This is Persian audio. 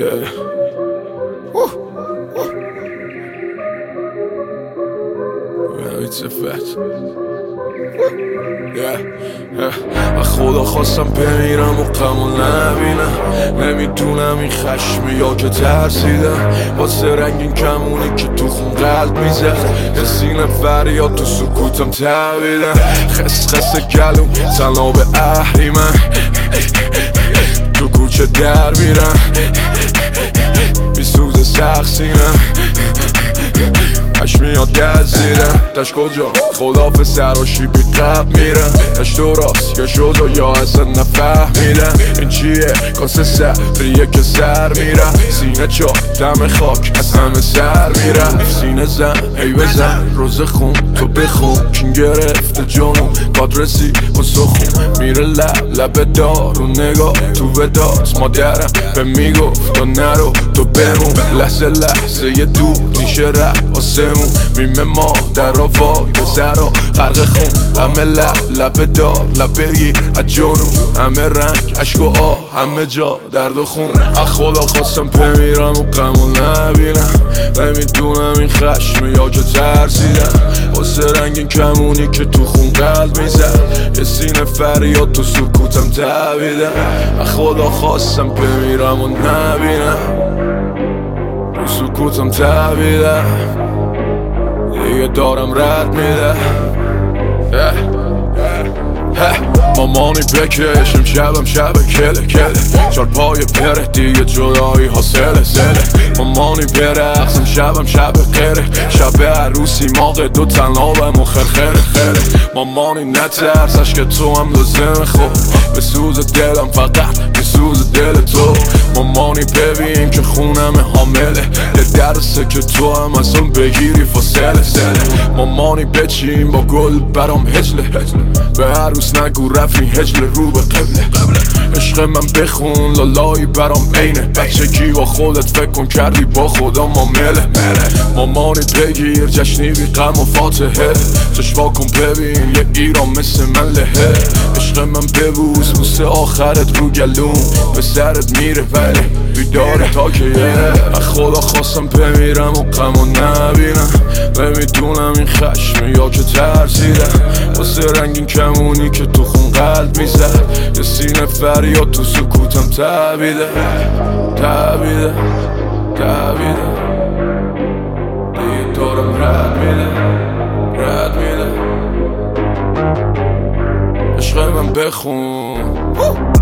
Yeah. It's a fact. از خدا خواستم بمیرم و غمو نبینم. نمیدونم این خشمه یا که ترسیدم. واسه رنگین کمونی که تو خون قلب میزد. یه سینه فریاد تو سکوتم تبیدم. خس گلوم تنها به اهریمن. تو کوچه در میرم بی سوز سخت سینم. اش میاد گزیدم دشت کجا خداف سراشی بی قب میرم. دشت تو راست یا شد و یا اصلا نفهمیدم این چیه کاسه سفریه که سر میرم. سینه چا دم خاک از همه سر میرم. سینه زن هی بزن روز خون تو بخون کین گرفته جانو کادرسی و سخون میره لب دار و نگاه تو وداست مادرم به میگفت تو نرو تو بمون. لحظه یه دور نیشه رفت آسمون. میمه ما در آوای بزر و غرق خون. همه لب دار لبگی از جانو. همه رنگ عشق و آه همه جا درد و خون. از خدا خواستم بمیرم و غمو نبینم. نمیدونم این خشمه یا که ترسیدم. واسه رنگین کمونی که تو خون قلب میزد. یه سینه فریاد تو سکوتم تبیدم. از خدا خواستم بمیرم و نبینم. تو سکوتم تبیدم. دیگه دارم رد میده. مامانی بکشم شبم شب کله چار پای پره دیگه جدایی ها سله مامانی برقصم شبم شب قره. شب عروسی ماغ دو تنابم و خرخره. مامانی نترسش که تو هم لازم خوب. به سوز دلم فقط به سوز دل تو. مامانی ببین که خونم حامله. یه درسه که تو هم از اون بگیری فاصله. مامانی بچین با گل برام هجله. به عروس نگو رفی هجله رو به قبله. عشق من بخون لالایی برام اینه. بچگی با خودت فکر کن کردی با خدا معامله. مامانی بگیر جشنی بی غم و فاتحه. چشوا کن ببین یه ایران مثل من لهه. عشق من ببوس بوسه آخرت رو گلوم. به سرت میره ولی بیداره تا که از خدا خواستم بمیرم و غمو نبینم. نمیدونم این خشمه یا که ترسیدم. واسه رنگین کمونی که تو خون قلب میزد. یه سینه فریاد تو سکوتم تبیده. دیگه دارم رد میده. عشق من بخون